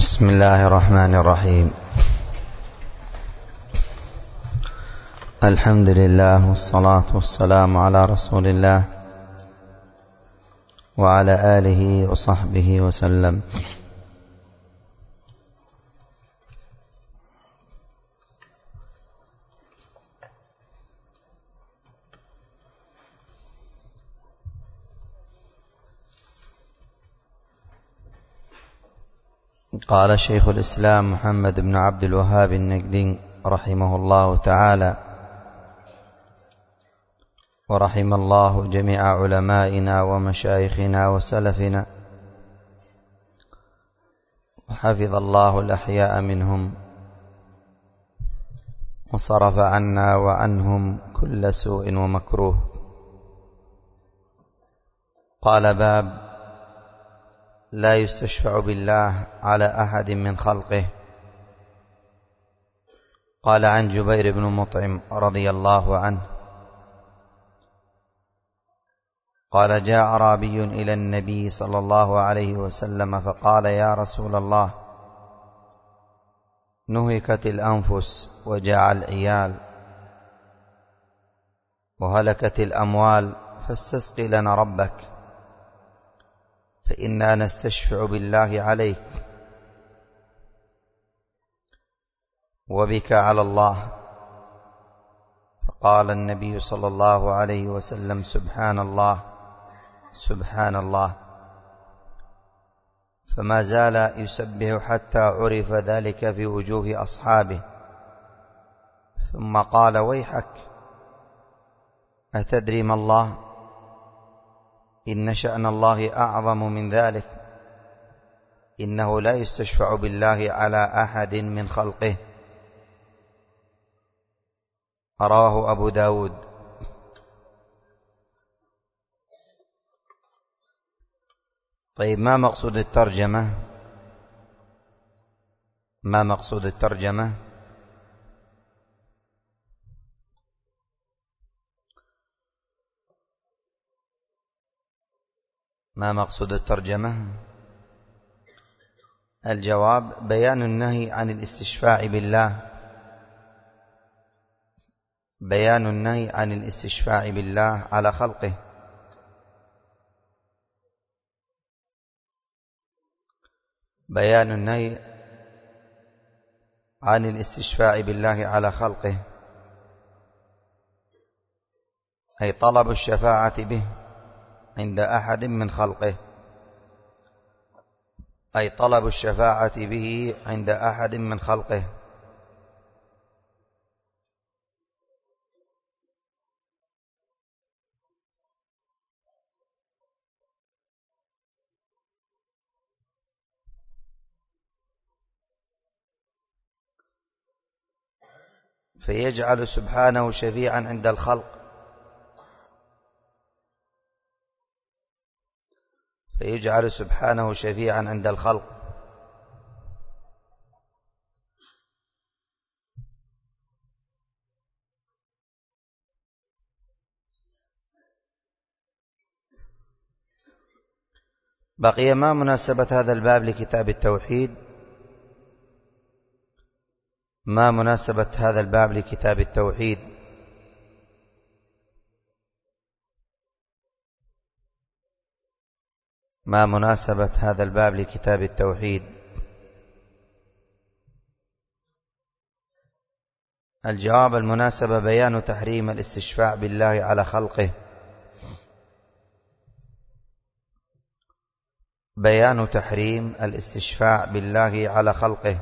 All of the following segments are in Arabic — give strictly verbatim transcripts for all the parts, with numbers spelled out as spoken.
بسم الله الرحمن الرحيم. الحمد لله والصلاة والسلام على رسول الله وعلى آله وصحبه وسلم. قال شيخ الإسلام محمد بن عبد الوهاب النجدي رحمه الله تعالى: ورحم الله جميع علمائنا ومشايخنا وسلفنا، وحفظ الله الأحياء منهم، وصرف عنا وعنهم كل سوء ومكروه. قال: باب لا يستشفع بالله على أحد من خلقه. قال عن جبير بن مطعم رضي الله عنه قال: جاء أعرابي إلى النبي صلى الله عليه وسلم فقال: يا رسول الله، نهكت الأنفس وجاع العيال وهلكت الأموال، فاستسقِ لنا ربك، فإنا نستشفع بالله عليك وبك على الله. فقال النبي صلى الله عليه وسلم: سبحان الله سبحان الله. فما زال يسبح حتى عرف ذلك في وجوه أصحابه، ثم قال: ويحك، أتدري ما الله؟ إن شأن الله أعظم من ذلك، إنه لا يستشفع بالله على أحد من خلقه. رواه أبو داود. طيب، ما مقصود الترجمة؟ ما مقصود الترجمة؟ ما مقصود الترجمة؟ الجواب: بيان النهي عن الاستشفاع بالله، بيان النهي عن الاستشفاع بالله على خلقه. بيان النهي عن الاستشفاع بالله على خلقه، أي طلب الشفاعة به عند أحد من خلقه، أي طلب الشفاعة به عند أحد من خلقه. فيجعل سبحانه شفيعا عند الخلق، فيجعل سبحانه شفيعا عند الخلق. بقي: ما مناسبة هذا الباب لكتاب التوحيد؟ ما مناسبة هذا الباب لكتاب التوحيد؟ ما مناسبة هذا الباب لكتاب التوحيد؟ الجواب: المناسبة بيان تحريم الاستشفاع بالله على خلقه، بيان تحريم الاستشفاع بالله على خلقه.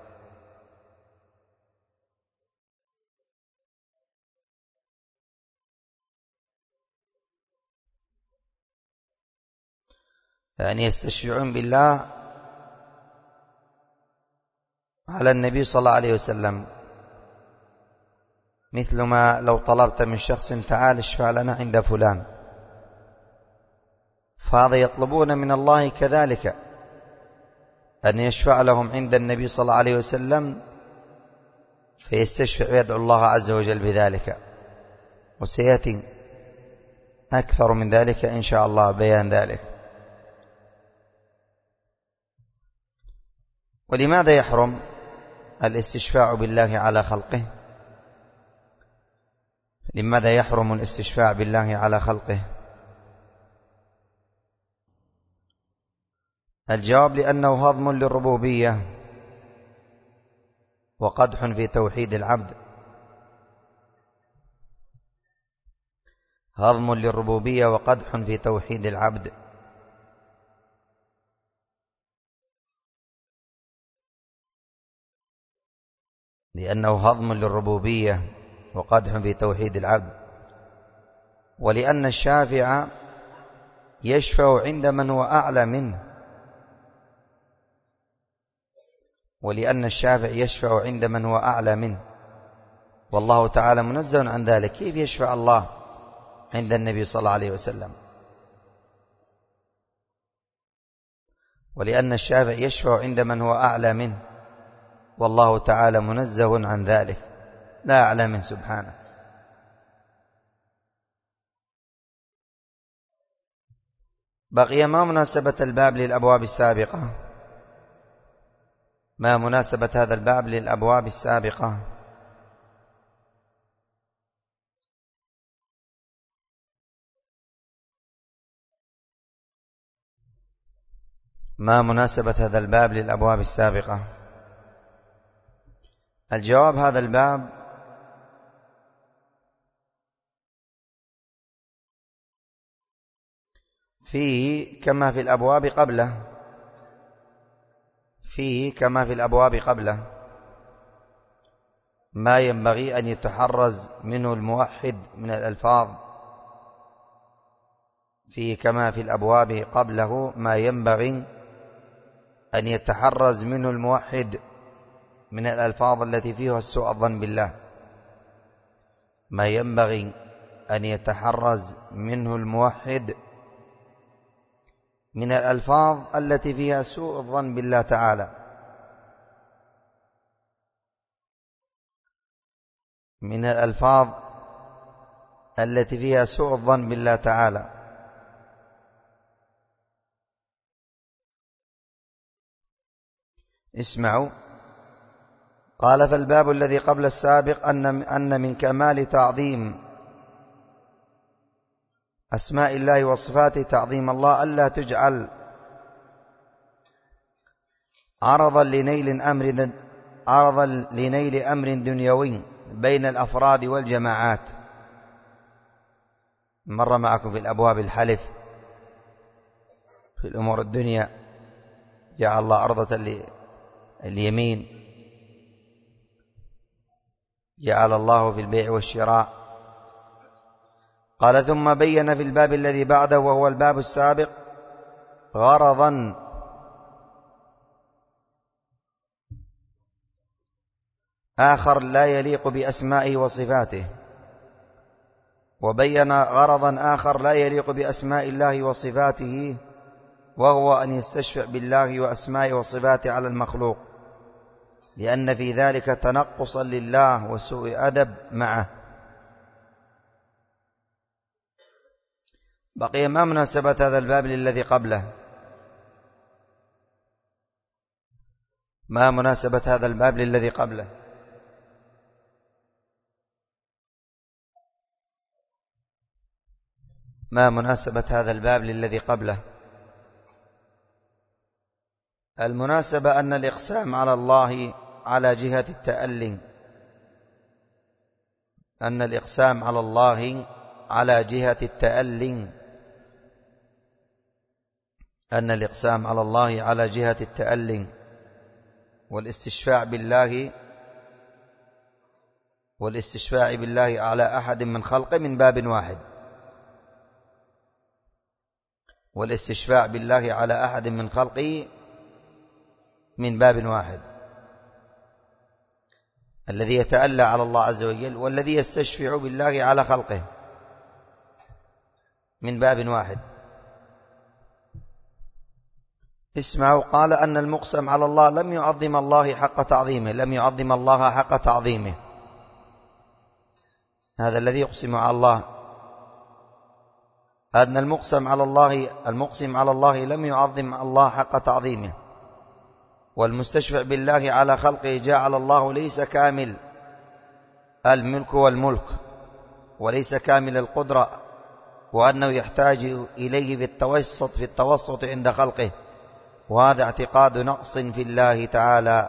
يعني يستشفعون بالله على النبي صلى الله عليه وسلم، مثل ما لو طلبت من شخص: تعال اشفع لنا عند فلان، فهذا يطلبون من الله كذلك أن يشفع لهم عند النبي صلى الله عليه وسلم، فيستشفع ويدعو الله عز وجل بذلك. وسيأتي أكثر من ذلك إن شاء الله بيان ذلك. ولماذا يحرم الاستشفاع بالله على خلقه؟ لماذا يحرم الاستشفاع بالله على خلقه؟ الجواب: لأنه هضم للربوبية وقدح في توحيد العبد. هضم للربوبية وقدح في توحيد العبد. لأنه هضم للربوبية وقدح في توحيد العبد، ولأن الشافع يشفع عند من هو أعلى منه، ولأن الشافع يشفع عند من هو أعلى منه، والله تعالى منزه عن ذلك. كيف يشفع الله عند النبي صلى الله عليه وسلم؟ ولأن الشافع يشفع عند من هو أعلى منه، والله تعالى منزه عن ذلك، لا أعلى منه سبحانه. بقي ما مناسبة الباب للأبواب السابقة؟ ما مناسبة هذا الباب للأبواب السابقة؟ ما مناسبة هذا الباب للأبواب السابقة؟ الجواب: هذا الباب فيه كما في الأبواب قبله فيه كما في الأبواب قبله ما ينبغي أن يتحرز منه الموحد من الألفاظ. فيه كما في الأبواب قبله ما ينبغي أن يتحرز منه الموحد من الألفاظ التي فيها سوء الظن بالله. ما ينبغي أن يتحرز منه الموحد من الألفاظ التي فيها سوء الظن بالله تعالى، من الألفاظ التي فيها سوء الظن بالله تعالى. اسمعوا، قال: فالباب الذي قبل السابق أن أن من كمال تعظيم أسماء الله وصفاته تعظيم الله ألا تجعل عرضا لنيل أمر عرضا لنيل أمر دنيوي بين الأفراد والجماعات. مر معكم في الأبواب الحلف في الأمور الدنيا، جعل الله عرضة اليمين، جعل الله في البيع والشراء. قال: ثم بين في الباب الذي بعده وهو الباب السابق غرضا آخر لا يليق بأسمائه وصفاته، وبين غرضا آخر لا يليق بأسماء الله وصفاته، وهو أن يستشفع بالله وأسمائه وصفاته على المخلوق، لأن في ذلك تنقصا لله وسوء أدب معه. بقي ما مناسبة هذا الباب للذي قبله؟ ما مناسبة هذا الباب للذي قبله؟ ما مناسبة هذا الباب للذي قبله؟ المناسبة أن الإقسام على الله على جهة التألي، أن الإقسام على الله على جهة التألي أن الإقسام على الله على جهة التألي والاستشفاع بالله والاستشفاع بالله على أحد من خلقه من باب واحد والاستشفاع بالله على أحد من خلقه من باب واحد الذي يتألى على الله عز وجل والذي يستشفع بالله على خلقه من باب واحد. اسمعوا، قال أن المقسم على الله لم يعظم الله حق تعظيمه لم يعظم الله حق تعظيمه هذا الذي يقسم على الله، أن المقسم على الله المقسم على الله لم يعظم الله حق تعظيمه، والمستشفع بالله على خلقه جعل الله ليس كامل الملك والملك وليس كامل القدرة، وأنه يحتاج إليه في التوسط في التوسط عند خلقه، وهذا اعتقاد نقص في الله تعالى.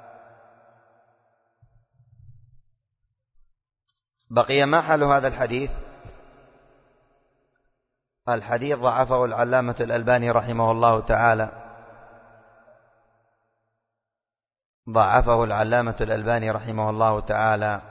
بقي ما حل هذا الحديث؟ الحديث ضعفه العلامة الألباني رحمه الله تعالى، ضعفه العلامة الألباني رحمه الله تعالى.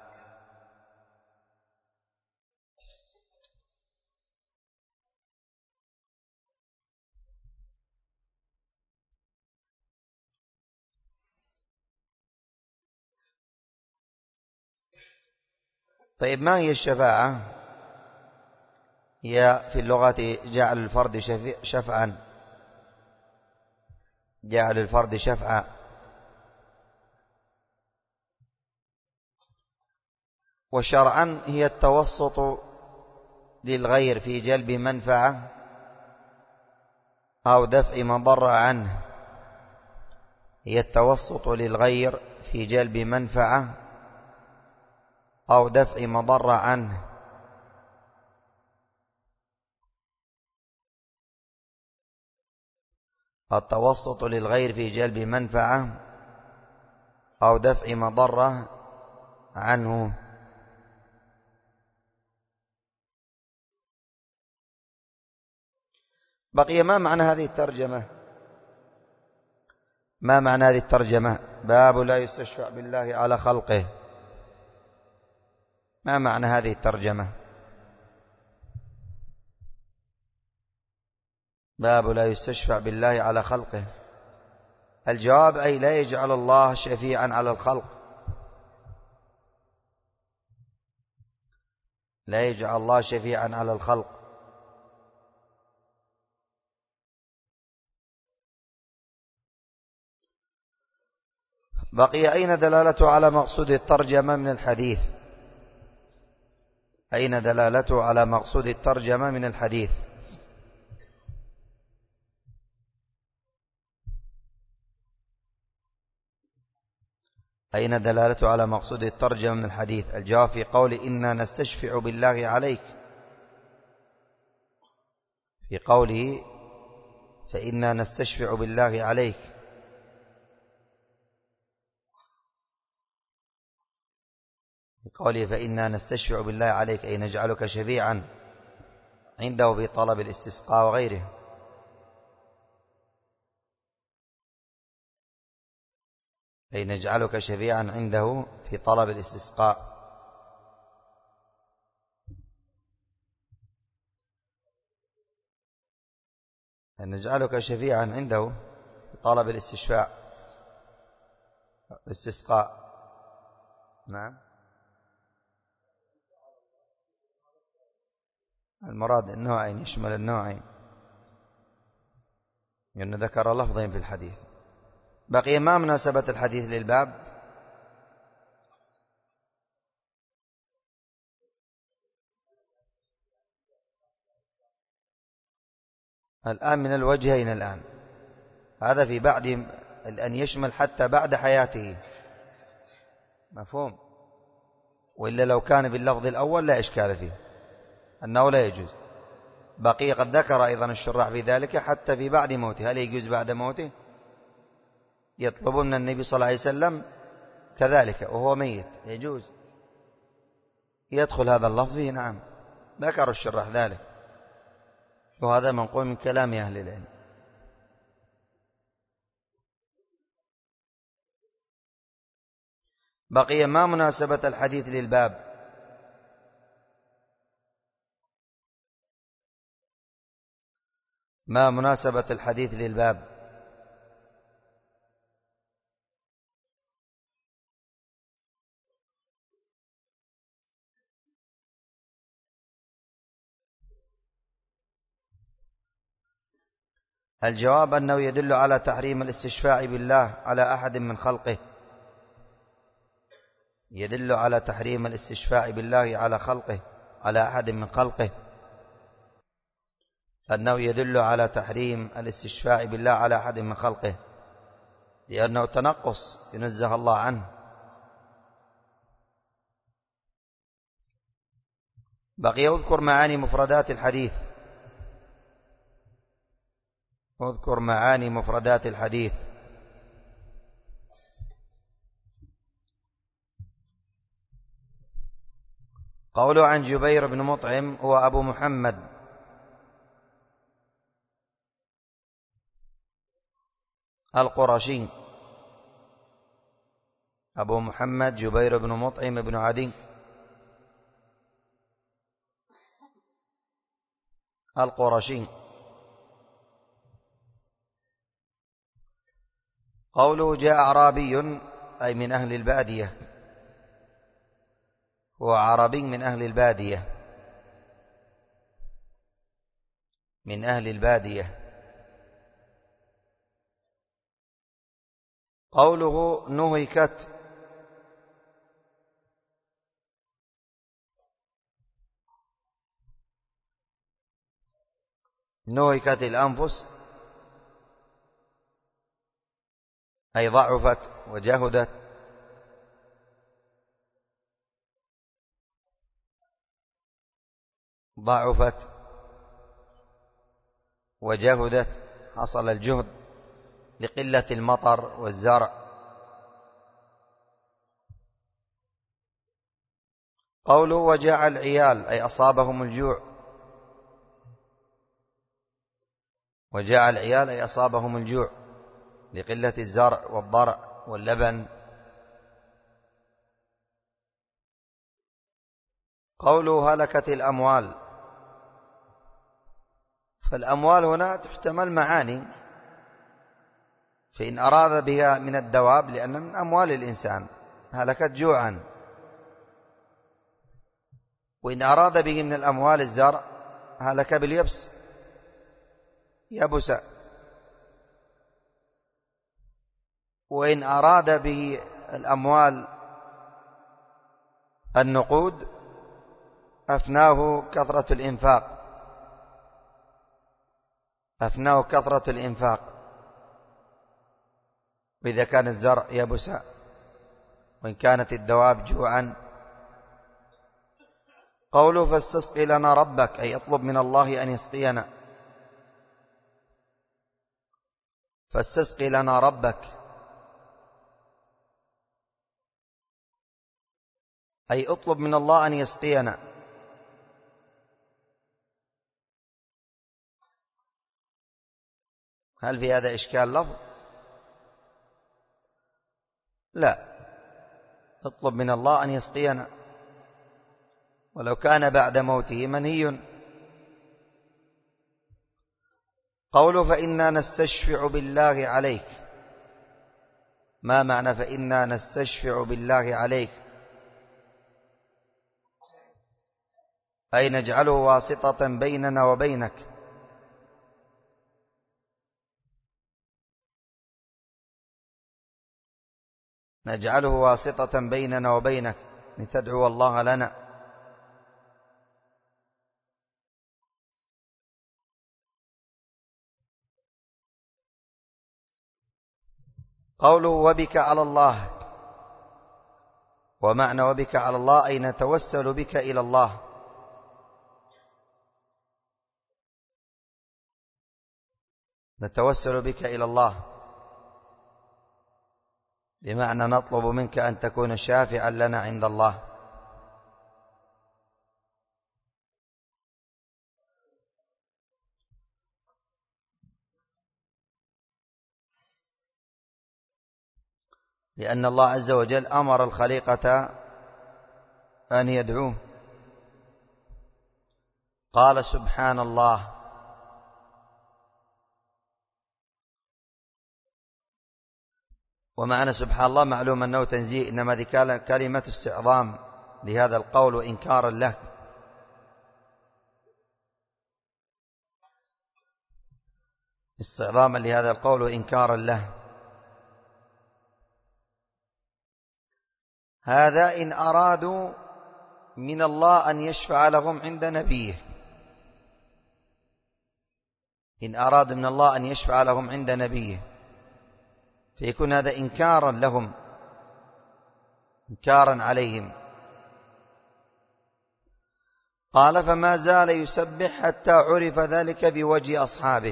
طيب، ما هي الشفاعة؟ هي في اللغة جعل الفرد شفعا، جعل الفرد شفعا. وشرعا هي التوسط للغير في جلب منفعة أو دفع مضرة عنه، هي التوسط للغير في جلب منفعة أو دفع مضرة عنه. التوسط للغير في جلب منفعة أو دفع مضرة عنه. بقي ما معنى هذه الترجمة؟ ما معنى هذه الترجمة؟ باب لا يستشفع بالله على خلقه. ما معنى هذه الترجمة؟ باب لا يستشفع بالله على خلقه. الجواب: أي لا يجعل الله شفيعا على الخلق، لا يجعل الله شفيعا على الخلق. بقي أين دلالته على مقصود الترجمة من الحديث؟ أين دلالته على مقصود الترجمة من الحديث؟ أين دلالته على مقصود الترجمة من الحديث؟ الجواب: في قول إنا نستشفع بالله عليك، في قوله فإنا نستشفع بالله عليك. في قوله فإنا نستشفع بالله عليك أي نجعلك شفيعا عنده في طلب الاستسقاء وغيره. أي نجعلك شفيعا عنده في طلب الاستسقاء. أي نجعلك شفيعا عنده في طلب الاستشفاء الاستسقاء. نعم، المراد النوعين، يشمل النوعين، لأنه ذكر لفظين في الحديث. بقي ما مناسبة الحديث للباب؟ الآن من الوجهين. الآن هذا في بعد أن يشمل حتى بعد حياته، مفهوم؟ وإلا لو كان في اللفظ الأول لا إشكال فيه أنه لا يجوز. بقي قد ذكر أيضا الشراح في ذلك حتى في بعد موته. هل يجوز بعد موته؟ يطلبون من النبي صلى الله عليه وسلم كذلك وهو ميت، يجوز يدخل هذا اللفظ. نعم، ذكر الشراح ذلك، وهذا منقول من كلام أهل العلم. بقي ما مناسبة الحديث للباب؟ ما مناسبة الحديث للباب؟ الجواب أنه يدل على تحريم الاستشفاع بالله على أحد من خلقه، يدل على تحريم الاستشفاع بالله على خلقه على أحد من خلقه، أنه يدل على تحريم الاستشفاع بالله على أحد من خلقه. لأنه تنقص ينزه الله عنه. بقي أذكر معاني مفردات الحديث. أذكر معاني مفردات الحديث. قوله عن جبير بن مطعم هو أبو محمد القرشي، أبو محمد جبير بن مطعم بن عدي القرشي. قوله جاء أعرابي أي من أهل البادية، هو عربي من أهل البادية، من أهل البادية. قوله نهكت، نهكت الأنفس أي ضعفت وجهدت. ضعفت وجهدت، حصل الجهد لقلة المطر والزرع. قوله وجاع العيال أي أصابهم الجوع، وجاع العيال أي أصابهم الجوع لقلة الزرع والضرع واللبن. قوله هلكت الأموال، فالأموال هنا تحتمل معاني، فإن أراد بها من الدواب لأن من أموال الإنسان هلكت جوعا، وإن أراد به من الأموال الزرع هلك باليبس يبس، وإن أراد به الأموال النقود أفناه كثرة الإنفاق، أفناه كثرة الإنفاق. وإذا كان الزرع يبس، وإن كانت الدواب جوعا. قوله فاستسقي لنا ربك أي اطلب من الله أن يسقينا، فاستسقي لنا ربك أي اطلب من الله أن يسقينا. هل في هذا إشكال لفظ؟ لا، اطلب من الله أن يسقينا، ولو كان بعد موته منهي. قوله فإنا نستشفع بالله عليك، ما معنى فإنا نستشفع بالله عليك؟ أي نجعله واسطة بيننا وبينك، نجعله واسطة بيننا وبينك لتدعو الله لنا. قوله وبك على الله، ومعنى وبك على الله أي نتوسل بك إلى الله، نتوسل بك إلى الله، بمعنى نطلب منك أن تكون شافعا لنا عند الله. لأن الله عز وجل أمر الخليقة أن يدعوه، قال سبحان الله. ومعنى سبحان الله معلوم أنه تنزيه، إنما ذي كلمة استعظام لهذا القول وإنكارا له. استعظاما لهذا القول وإنكارا له. هذا إن أرادوا من الله أن يشفع لهم عند نبيه، إن أرادوا من الله أن يشفع لهم عند نبيه، فيكون هذا إنكارا لهم، إنكارا عليهم. قال فما زال يسبح حتى عرف ذلك بوجه أصحابه،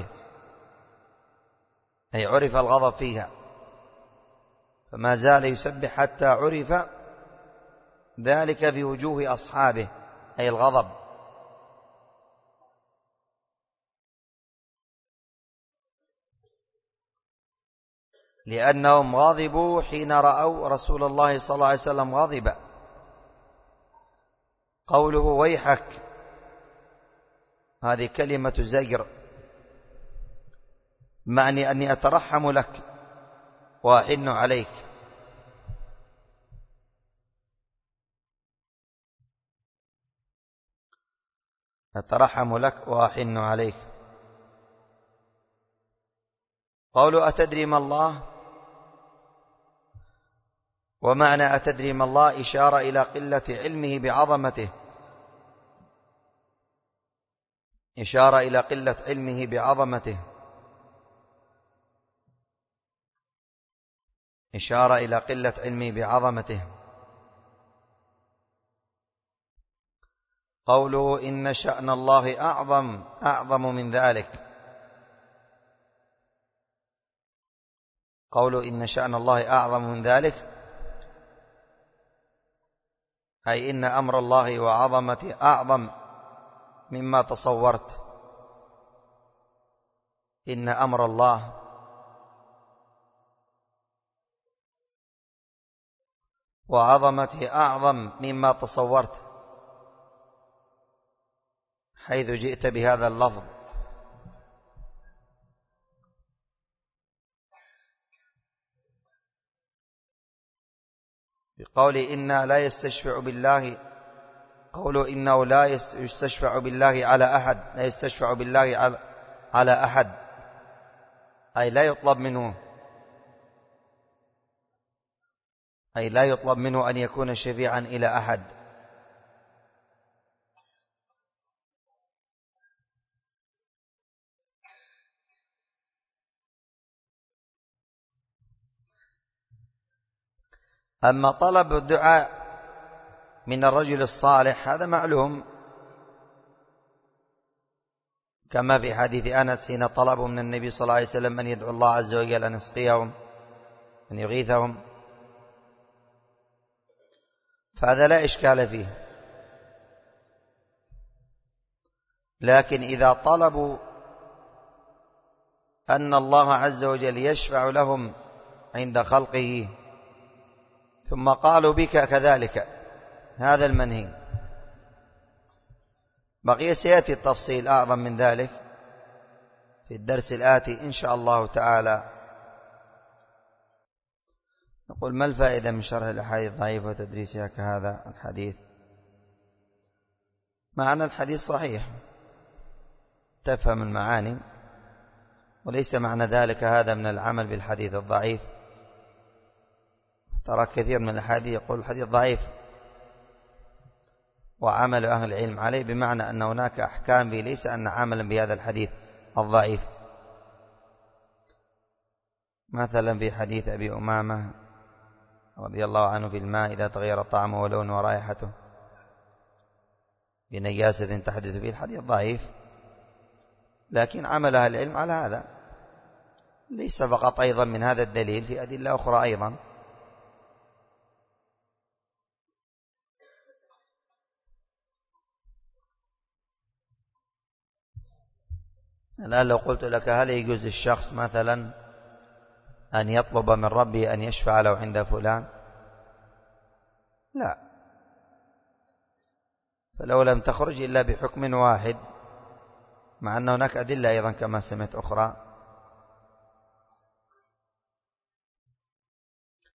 أي عرف الغضب فيها. فما زال يسبح حتى عرف ذلك في وجوه أصحابه، أي الغضب. لأنهم غضبوا حين رأوا رسول الله صلى الله عليه وسلم غضب. قوله ويحك هذه كلمة زجر، معني أني أترحم لك وأحن عليك. أترحم لك وأحن عليك. قولوا أتدري ما الله، ومعنى أتدري ما الله إشارة إلى قلة علمه بعظمته، إشارة إلى قلة علمه بعظمته، إشارة إلى قلة علمه بعظمته. قوله إن شأن الله أعظم أعظم من ذلك. قوله إن شأن الله أعظم من ذلك أي إن أمر الله وعظمته أعظم مما تصورت. إن أمر الله وعظمته أعظم مما تصورت، حيث جئت بهذا اللفظ. بقول إنا لا يستشفع بالله، قوله إنه لا يستشفع بالله على أحد، لا يستشفع بالله على أحد أي لا يطلب منه، أي لا يطلب منه أن يكون شفيعا إلى أحد. أما طلب الدعاء من الرجل الصالح هذا معلوم، كما في حديث أنس حين طلبوا من النبي صلى الله عليه وسلم أن يدعو الله عز وجل أن يسقيهم، أن يغيثهم، فهذا لا إشكال فيه. لكن إذا طلبوا أن الله عز وجل يشفع لهم عند خلقه ثم قالوا بك كذلك، هذا المنهي. بقي سيأتي التفصيل أعظم من ذلك في الدرس الآتي إن شاء الله تعالى. نقول ما الفائدة من شرح الأحاديث الضعيفة وتدريسها كهذا الحديث؟ معنى الحديث صحيح، تفهم المعاني، وليس معنى ذلك هذا من العمل بالحديث الضعيف. ترى كثير من الأحاديث يقول الحديث ضعيف وعمل أهل العلم عليه، بمعنى أن هناك أحكام به، ليس أن عملا بهذا الحديث الضعيف. مثلا في حديث أبي أمامة رضي الله عنه في الماء إذا تغير طعمه ولونه ورائحته بنجاسة تحدث فيه، الحديث ضعيف، لكن عمل أهل العلم على هذا. ليس فقط، أيضا من هذا الدليل في أدلة أخرى أيضا. الآن لو قلت لك هل يجوز الشخص مثلا أن يطلب من ربه أن يشفع له عند فلان؟ لا. فلو لم تخرج إلا بحكم واحد، مع أن هناك أدلة أيضا كما سمعت أخرى